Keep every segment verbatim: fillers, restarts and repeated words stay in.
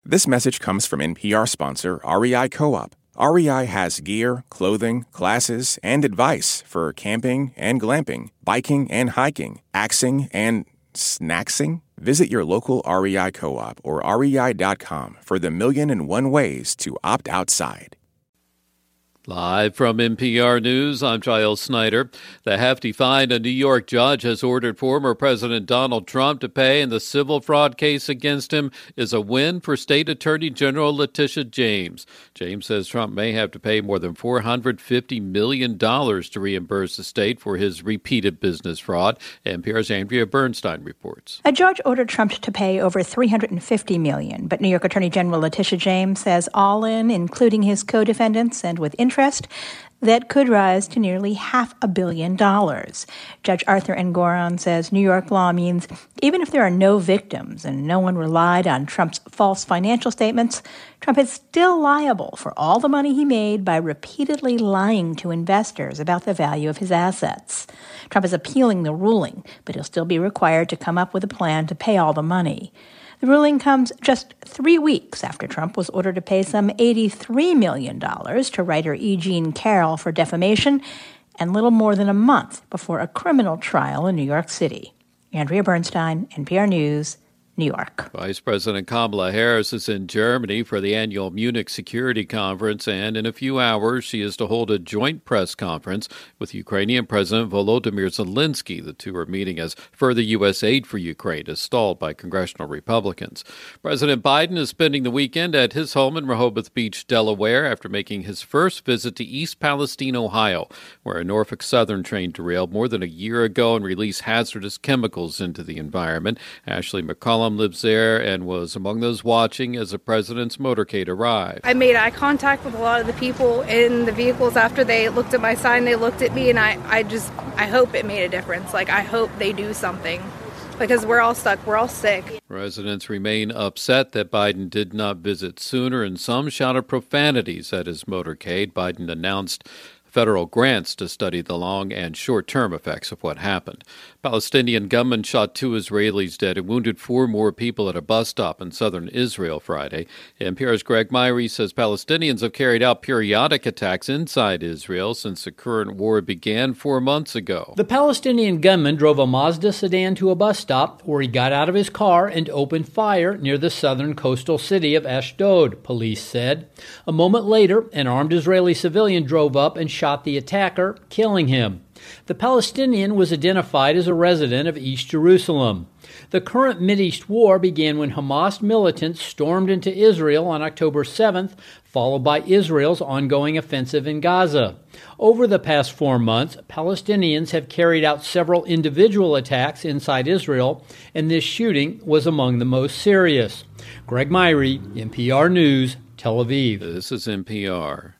This message comes from N P R sponsor R E I Co-op. R E I has gear, clothing, classes, and advice for camping and glamping, biking and hiking, axing and snacksing. Visit your local R E I Co-op or R E I dot com for the million and one ways to opt outside. Live from N P R News, I'm Giles Snyder. The hefty fine a New York judge has ordered former President Donald Trump to pay in the civil fraud case against him is a win for State Attorney General Letitia James. James says Trump may have to pay more than four hundred fifty million dollars to reimburse the state for his repeated business fraud. N P R's Andrea Bernstein reports. A judge ordered Trump to pay over three hundred fifty million dollars, but New York Attorney General Letitia James says all in, including his co-defendants and with interest, that could rise to nearly half a billion dollars. Judge Arthur Engoron says New York law means even if there are no victims and no one relied on Trump's false financial statements, Trump is still liable for all the money he made by repeatedly lying to investors about the value of his assets. Trump is appealing the ruling, but he'll still be required to come up with a plan to pay all the money. The ruling comes just three weeks after Trump was ordered to pay some eighty-three million dollars to writer E. Jean Carroll for defamation, and little more than a month before a criminal trial in New York City. Andrea Bernstein, N P R News, New York. Vice President Kamala Harris is in Germany for the annual Munich Security Conference, and in a few hours she is to hold a joint press conference with Ukrainian President Volodymyr Zelensky. The two are meeting as further U S aid for Ukraine is stalled by congressional Republicans. President Biden is spending the weekend at his home in Rehoboth Beach, Delaware, after making his first visit to East Palestine, Ohio, where a Norfolk Southern train derailed more than a year ago and released hazardous chemicals into the environment. Ashley McCollum lives there and was among those watching as the president's motorcade arrived. I made eye contact with a lot of the people in the vehicles after they looked at my sign. They looked at me, and I, I just, I hope it made a difference. Like, I hope they do something, because we're all stuck. We're all sick. Residents remain upset that Biden did not visit sooner, and some shouted profanities at his motorcade. Biden announced federal grants to study the long and short-term effects of what happened. Palestinian gunmen shot two Israelis dead and wounded four more people at a bus stop in southern Israel Friday. N P R's Greg Myrie says Palestinians have carried out periodic attacks inside Israel since the current war began four months ago. The Palestinian gunman drove a Mazda sedan to a bus stop where he got out of his car and opened fire near the southern coastal city of Ashdod, police said. A moment later, an armed Israeli civilian drove up and shot the attacker, killing him. The Palestinian was identified as a resident of East Jerusalem. The current Mideast war began when Hamas militants stormed into Israel on October seventh, followed by Israel's ongoing offensive in Gaza. Over the past four months, Palestinians have carried out several individual attacks inside Israel, and this shooting was among the most serious. Greg Myrie, N P R News, Tel Aviv. This is N P R.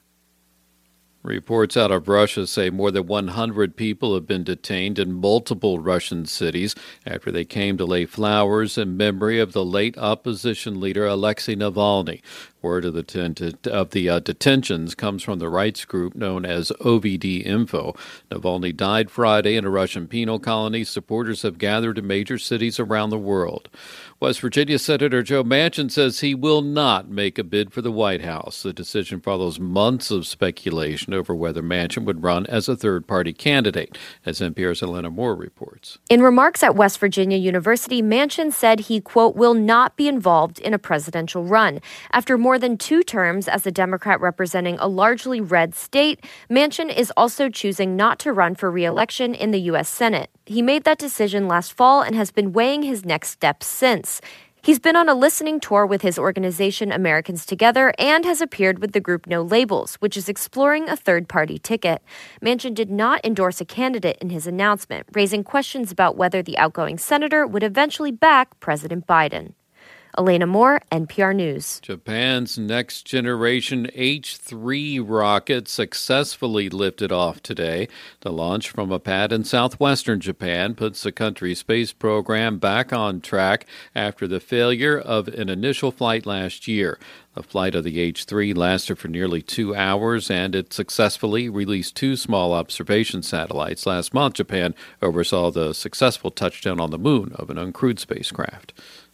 Reports out of Russia say more than one hundred people have been detained in multiple Russian cities after they came to lay flowers in memory of the late opposition leader Alexei Navalny. Word of the, tent- of the uh, detentions comes from the rights group known as O V D Info. Navalny died Friday in a Russian penal colony. Supporters have gathered in major cities around the world. West Virginia Senator Joe Manchin says he will not make a bid for the White House. The decision follows months of speculation over whether Manchin would run as a third-party candidate, as N P R's Elena Moore reports. In remarks at West Virginia University, Manchin said he, quote, will not be involved in a presidential run. After more than two terms as a Democrat representing a largely red state, Manchin is also choosing not to run for re-election in the U S Senate. He made that decision last fall and has been weighing his next steps since. He's been on a listening tour with his organization Americans Together and has appeared with the group No Labels, which is exploring a third-party ticket. Manchin did not endorse a candidate in his announcement, raising questions about whether the outgoing senator would eventually back President Biden. Elena Moore, N P R News. Japan's next-generation H three rocket successfully lifted off today. The launch from a pad in southwestern Japan puts the country's space program back on track after the failure of an initial flight last year. The flight of the H three lasted for nearly two hours, and it successfully released two small observation satellites. Last month, Japan oversaw the successful touchdown on the moon of an uncrewed spacecraft.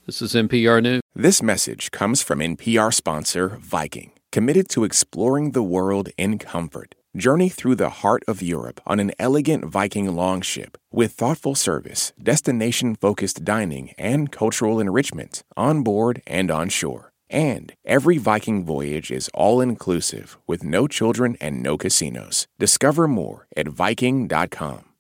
This is N P R News. This message comes from N P R sponsor Viking, committed to exploring the world in comfort. Journey through the heart of Europe on an elegant Viking longship with thoughtful service, destination-focused dining, and cultural enrichment on board and on shore. And every Viking voyage is all-inclusive with no children and no casinos. Discover more at Viking dot com.